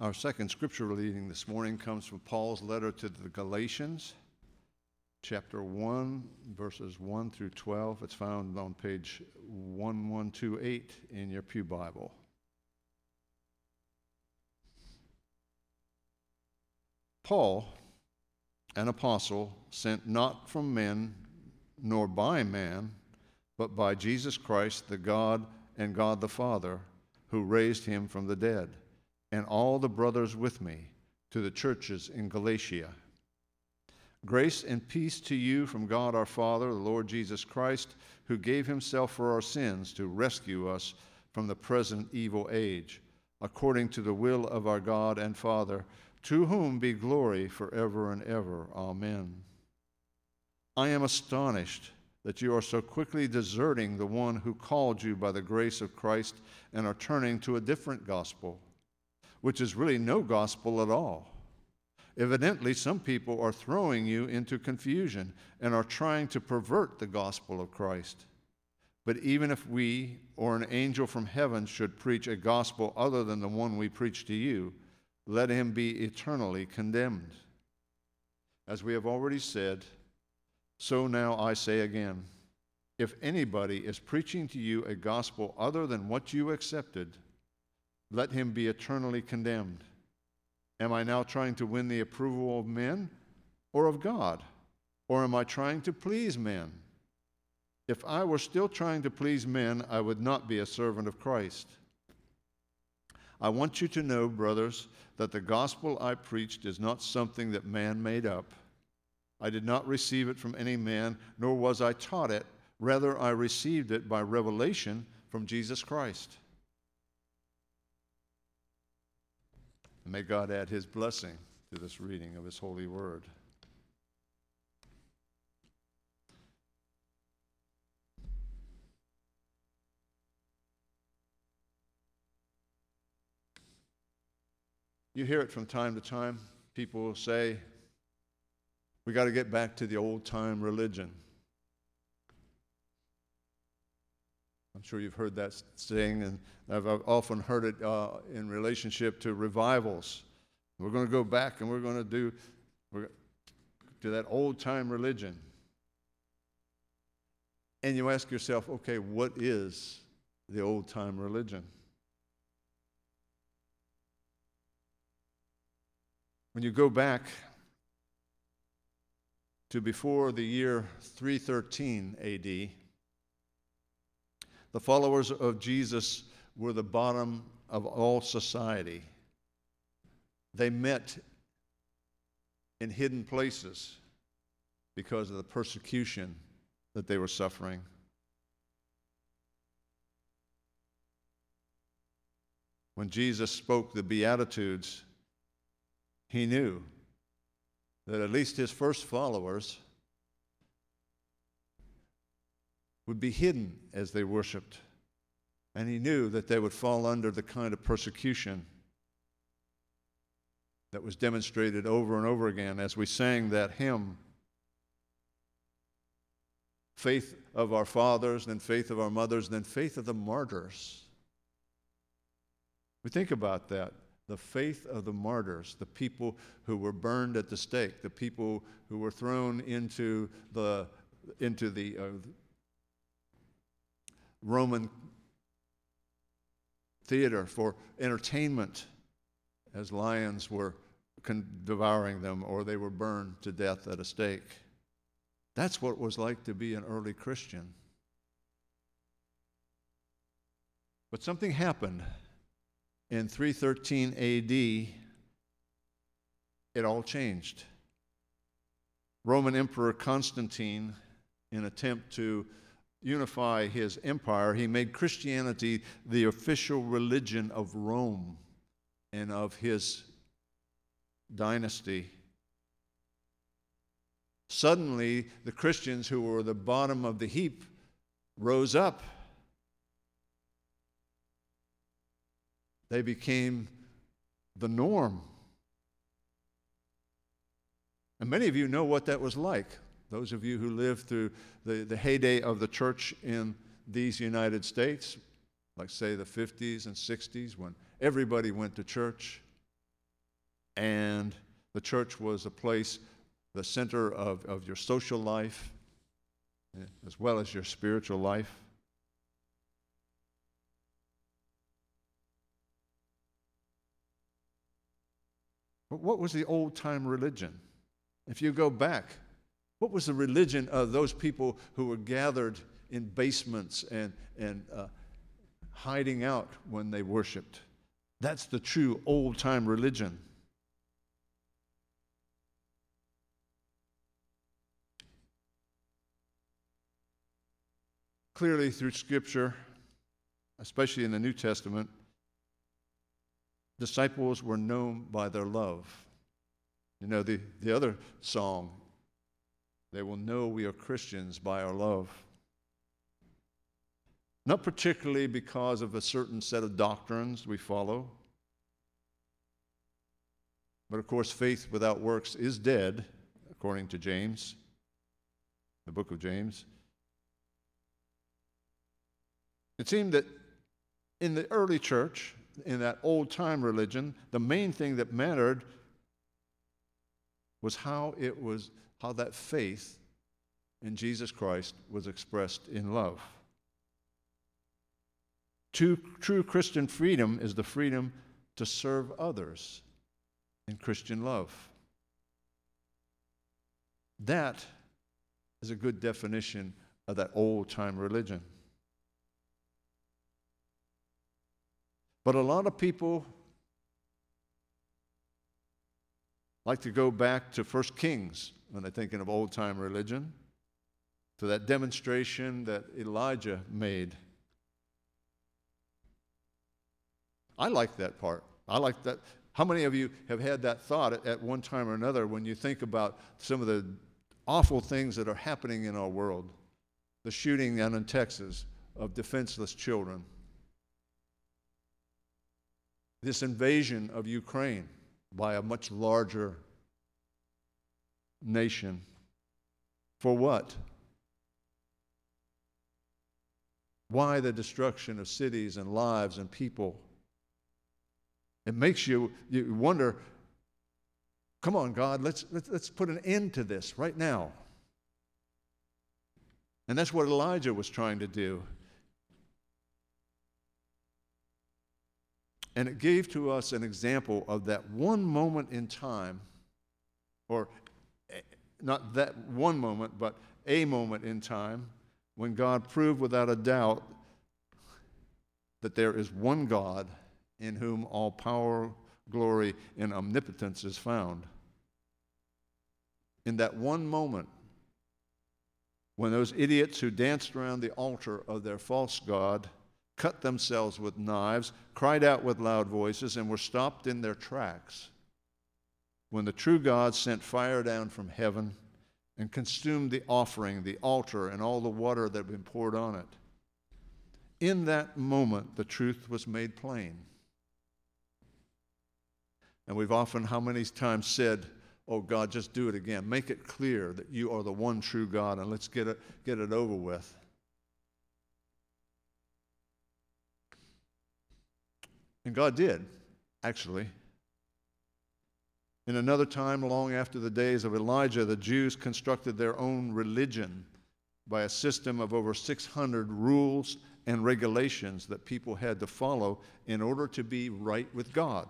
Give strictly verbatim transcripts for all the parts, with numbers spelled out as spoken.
Our second scripture reading this morning comes from Paul's letter to the Galatians, chapter one, verses one through twelve. It's found on page eleven twenty-eight in your pew Bible. Paul, an apostle, sent not from men nor by man, but by Jesus Christ, the God and God the Father, who raised him from the dead, and all the brothers with me, to the churches in Galatia. Grace and peace to you from God our Father, the Lord Jesus Christ, who gave himself for our sins to rescue us from the present evil age, according to the will of our God and Father, to whom be glory forever and ever. Amen. I am astonished that you are so quickly deserting the one who called you by the grace of Christ and are turning to a different gospel, which is really no gospel at all. Evidently, some people are throwing you into confusion and are trying to pervert the gospel of Christ. But even if we or an angel from heaven should preach a gospel other than the one we preach to you, let him be eternally condemned. As we have already said, so now I say again, if anybody is preaching to you a gospel other than what you accepted, let him be eternally condemned. Am I now trying to win the approval of men or of God? Or am I trying to please men? If I were still trying to please men, I would not be a servant of Christ. I want you to know, brothers, that the gospel I preached is not something that man made up. I did not receive it from any man, nor was I taught it. Rather, I received it by revelation from Jesus Christ. And may God add his blessing to this reading of his holy word. You hear it from time to time. People will say, we got to get back to the old-time religion. I'm sure you've heard that saying, and I've often heard it uh, in relationship to revivals. We're going to go back and we're going to do we're, to that old-time religion. And you ask yourself, okay, what is the old-time religion? When you go back to before the year three thirteen A D, the followers of Jesus were the bottom of all society. They met in hidden places because of the persecution that they were suffering. When Jesus spoke the Beatitudes, he knew that at least his first followers would be hidden as they worshiped. And he knew that they would fall under the kind of persecution that was demonstrated over and over again as we sang that hymn, faith of our fathers, then faith of our mothers, then faith of the martyrs. We think about that. The faith of the martyrs, the people who were burned at the stake, the people who were thrown into the into the uh, Roman theater for entertainment as lions were con- devouring them, or they were burned to death at a stake. That's what it was like to be an early Christian. But something happened. In three thirteen A D, it all changed. Roman Emperor Constantine, in an attempt to unify his empire, he made Christianity the official religion of Rome and of his dynasty. Suddenly, the Christians who were the bottom of the heap rose up. They became the norm. And many of you know what that was like. Those of you who lived through the, the heyday of the church in these United States, like say the fifties and sixties, when everybody went to church. and the church was a place, the center of, of your social life, as well as your spiritual life. But what was the old-time religion? If you go back, what was the religion of those people who were gathered in basements and, and uh, hiding out when they worshiped? That's the true old-time religion. Clearly through Scripture, especially in the New Testament, disciples were known by their love. You know, the, the other song, they will know we are Christians by our love. Not particularly because of a certain set of doctrines we follow, but of course faith without works is dead, according to James, the book of James. It seemed that in the early church, in that old-time religion, the main thing that mattered was how it was, how that faith in Jesus Christ was expressed in love. True, true Christian freedom is the freedom to serve others in Christian love. That is a good definition of that old-time religion. But a lot of people like to go back to First Kings when they're thinking of old-time religion, to that demonstration that Elijah made. I like that part. I like that. How many of you have had that thought at, at one time or another when you think about some of the awful things that are happening in our world? The shooting down in Texas of defenseless children. This invasion of Ukraine by a much larger nation. For what? Why the destruction of cities and lives and people? It makes you, you wonder, come on, God, let's, let's, let's put an end to this right now. And that's what Elijah was trying to do. And it gave to us an example of that one moment in time, or not that one moment, but a moment in time, when God proved without a doubt that there is one God in whom all power, glory, and omnipotence is found. In that one moment, when those idiots who danced around the altar of their false god cut themselves with knives, cried out with loud voices, and were stopped in their tracks, when the true God sent fire down from heaven and consumed the offering, the altar, and all the water that had been poured on it. In that moment, the truth was made plain. And we've often, how many times said, oh God, just do it again. Make it clear that you are the one true God, and let's get it, get it over with. And God did, actually. In another time, long after the days of Elijah, the Jews constructed their own religion by a system of over six hundred rules and regulations that people had to follow in order to be right with God.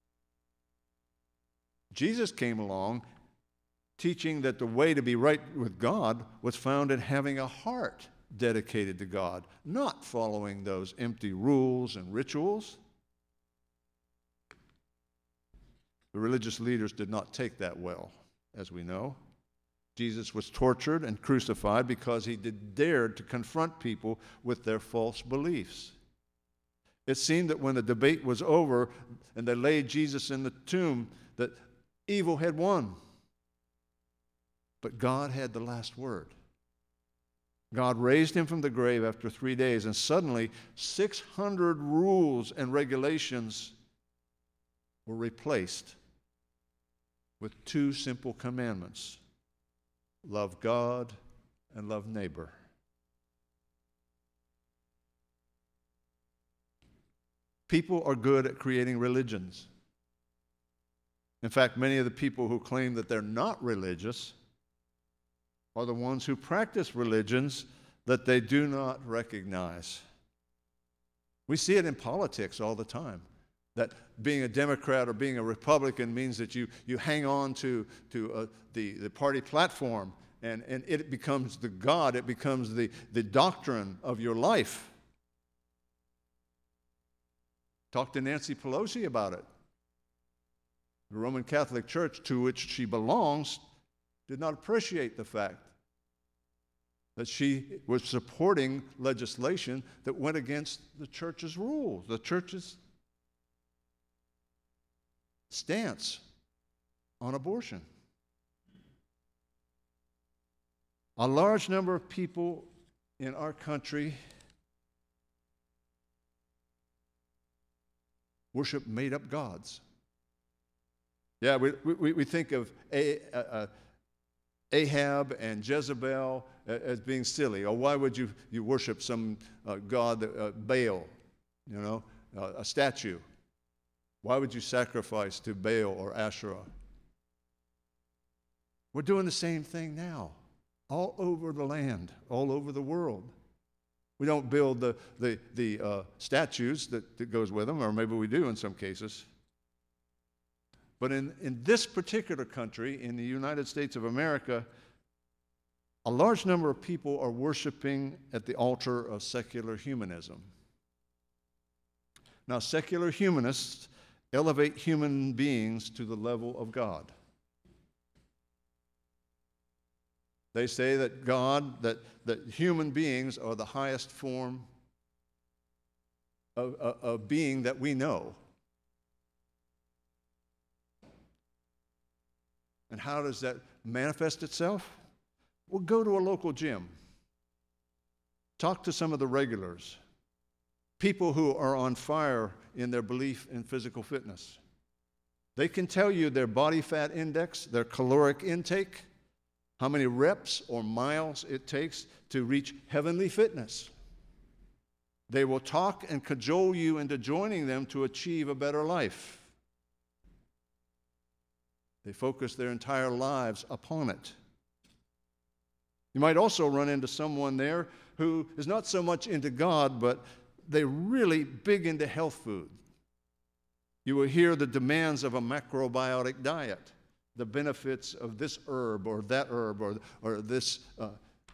Jesus came along teaching that the way to be right with God was found in having a heart dedicated to God, not following those empty rules and rituals. The religious leaders did not take that well, as we know. Jesus was tortured and crucified because he did dared to confront people with their false beliefs. It seemed that when the debate was over and they laid Jesus in the tomb, that evil had won. But God had the last word. God raised him from the grave after three days, and suddenly six hundred rules and regulations were replaced with two simple commandments: love God and love neighbor. People are good at creating religions. In fact, many of the people who claim that they're not religious are the ones who practice religions that they do not recognize. We see it in politics all the time, that being a Democrat or being a Republican means that you, you hang on to, to uh, the, the party platform, and, and it becomes the God, it becomes the, the doctrine of your life. Talk to Nancy Pelosi about it. The Roman Catholic Church, to which she belongs, did not appreciate the fact that she was supporting legislation that went against the church's rules, the church's stance on abortion. A large number of people in our country worship made-up gods. Yeah, we, we, we think of a, uh, Ahab and Jezebel as being silly. Or why would you, you worship some uh, god, uh, Baal, you know, uh, a statue? Why would you sacrifice to Baal or Asherah? We're doing the same thing now, all over the land, all over the world. We don't build the, the, the uh, statues that, that goes with them, or maybe we do in some cases. But in, in this particular country, in the United States of America, a large number of people are worshiping at the altar of secular humanism. Now, secular humanists elevate human beings to the level of God. They say that God, that, that human beings are the highest form of, of, of being that we know. And how does that manifest itself? Well, go to a local gym. Talk to some of the regulars, people who are on fire in their belief in physical fitness. They can tell you their body fat index, their caloric intake, how many reps or miles it takes to reach heavenly fitness. They will talk and cajole you into joining them to achieve a better life. They focus their entire lives upon it. You might also run into someone there who is not so much into God, but they're really big into health food. You will hear the demands of a macrobiotic diet, the benefits of this herb or that herb or, or this uh,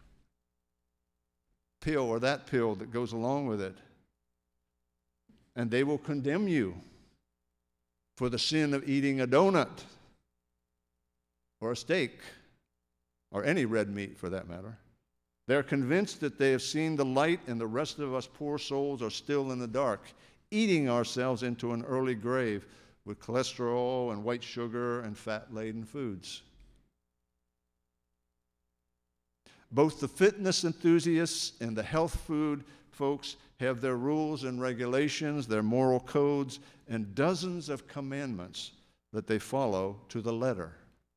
pill or that pill that goes along with it. And they will condemn you for the sin of eating a donut or a steak or any red meat for that matter. They're convinced that they have seen the light and the rest of us poor souls are still in the dark, eating ourselves into an early grave with cholesterol and white sugar and fat-laden foods. Both the fitness enthusiasts and the health food folks have their rules and regulations, their moral codes, and dozens of commandments that they follow to the letter.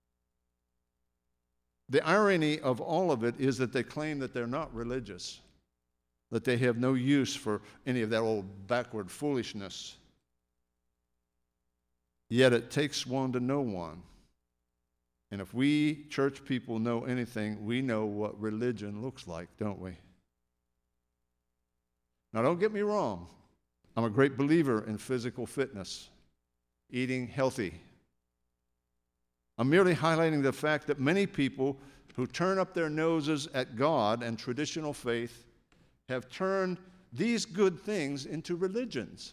The irony of all of it is that they claim that they're not religious, that they have no use for any of that old backward foolishness. Yet it takes one to know one. And if we church people know anything, we know what religion looks like, don't we? Now, don't get me wrong. I'm a great believer in physical fitness, eating healthy. I'm merely highlighting the fact that many people who turn up their noses at God and traditional faith have turned these good things into religions.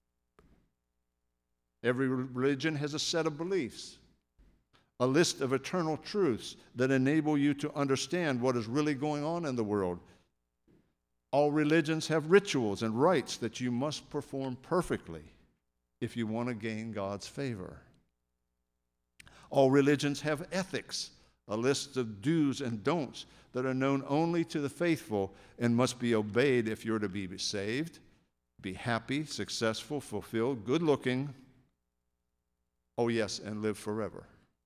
Every religion has a set of beliefs, a list of eternal truths that enable you to understand what is really going on in the world. All religions have rituals and rites that you must perform perfectly if you want to gain God's favor. All religions have ethics, a list of do's and don'ts that are known only to the faithful and must be obeyed if you're to be saved, be happy, successful, fulfilled, good-looking, oh yes, and live forever.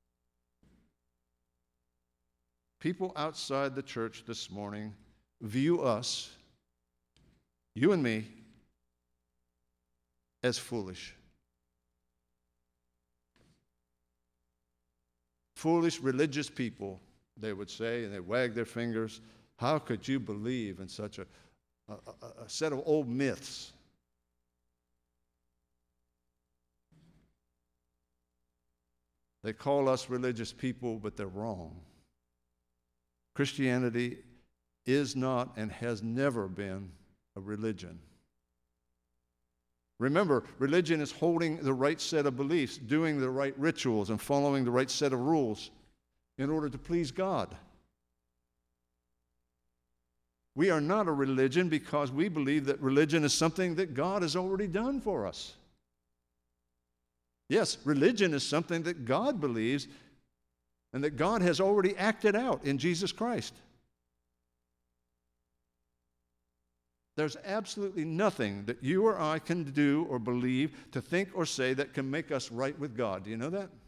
People outside the church this morning view us, you and me, as foolish. foolish religious people, they would say, and they wag their fingers. How could you believe in such a, a, a, a set of old myths? They call us religious people, but they're wrong. Christianity is not and has never been a religion. Remember, religion is holding the right set of beliefs, doing the right rituals, and following the right set of rules in order to please God. We are not a religion because we believe that religion is something that God has already done for us. Yes, religion is something that God believes and that God has already acted out in Jesus Christ. There's absolutely nothing that you or I can do or believe, to think or say that can make us right with God. Do you know that?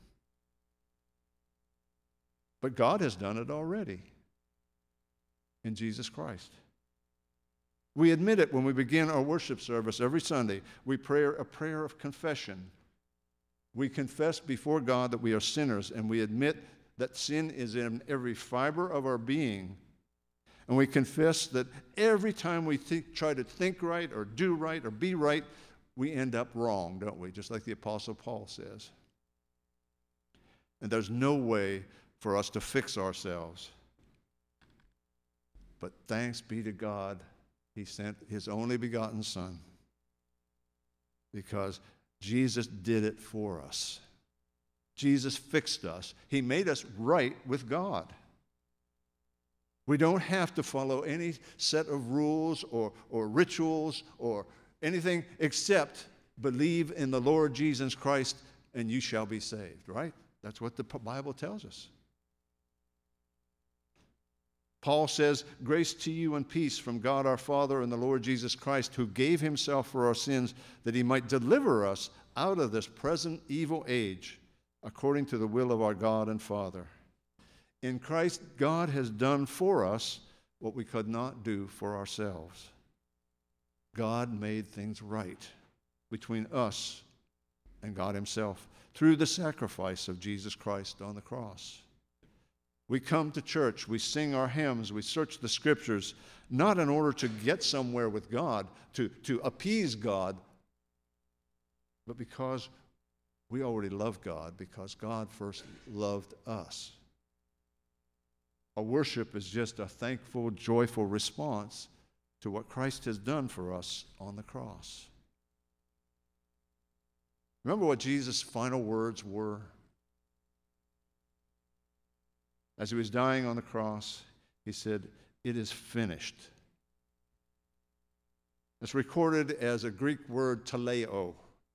But God has done it already in Jesus Christ. We admit it when we begin our worship service every Sunday. We pray a prayer of confession. We confess before God that we are sinners, and we admit that sin is in every fiber of our being. And we confess that every time we think, try to think right or do right or be right, we end up wrong, don't we? Just like the Apostle Paul says. And there's no way for us to fix ourselves. But thanks be to God, He sent His only begotten Son, because Jesus did it for us. Jesus fixed us. He made us right with God. We don't have to follow any set of rules or, or rituals or anything except believe in the Lord Jesus Christ and you shall be saved, right? That's what the Bible tells us. Paul says, grace to you and peace from God our Father and the Lord Jesus Christ, who gave himself for our sins that he might deliver us out of this present evil age, according to the will of our God and Father. In Christ, God has done for us what we could not do for ourselves. God made things right between us and God himself through the sacrifice of Jesus Christ on the cross. We come to church, we sing our hymns, we search the scriptures, not in order to get somewhere with God, to, to appease God, but because we already love God, because God first loved us. Our worship is just a thankful, joyful response to what Christ has done for us on the cross. Remember what Jesus' final words were? As he was dying on the cross, he said, "It is finished." It's recorded as a Greek word, teleo.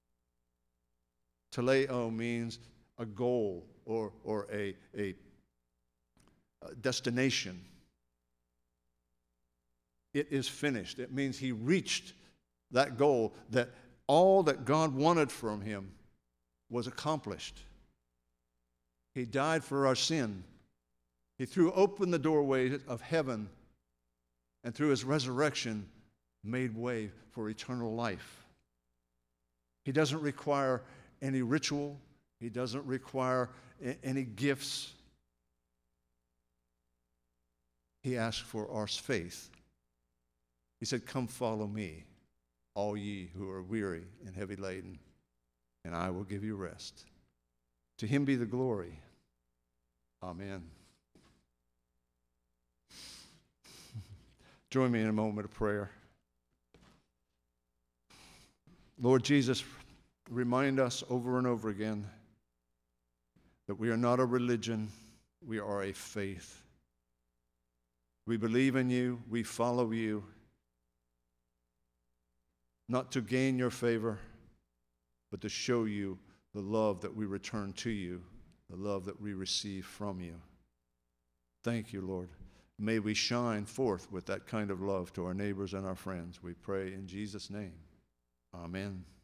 Teleo means a goal or, or a, a destination. It is finished. It means he reached that goal, that all that God wanted from him was accomplished. He died for our sin. He threw open the doorway of heaven, and through his resurrection made way for eternal life. He doesn't require any ritual. He doesn't require any gifts. He asked for our faith. He said, "Come follow me, all ye who are weary and heavy laden, and I will give you rest." To him be the glory. Amen. Join me in a moment of prayer. Lord Jesus, remind us over and over again that we are not a religion, we are a faith. We believe in you, we follow you, not to gain your favor, but to show you the love that we return to you, the love that we receive from you. Thank you, Lord. May we shine forth with that kind of love to our neighbors and our friends. We pray in Jesus' name. Amen.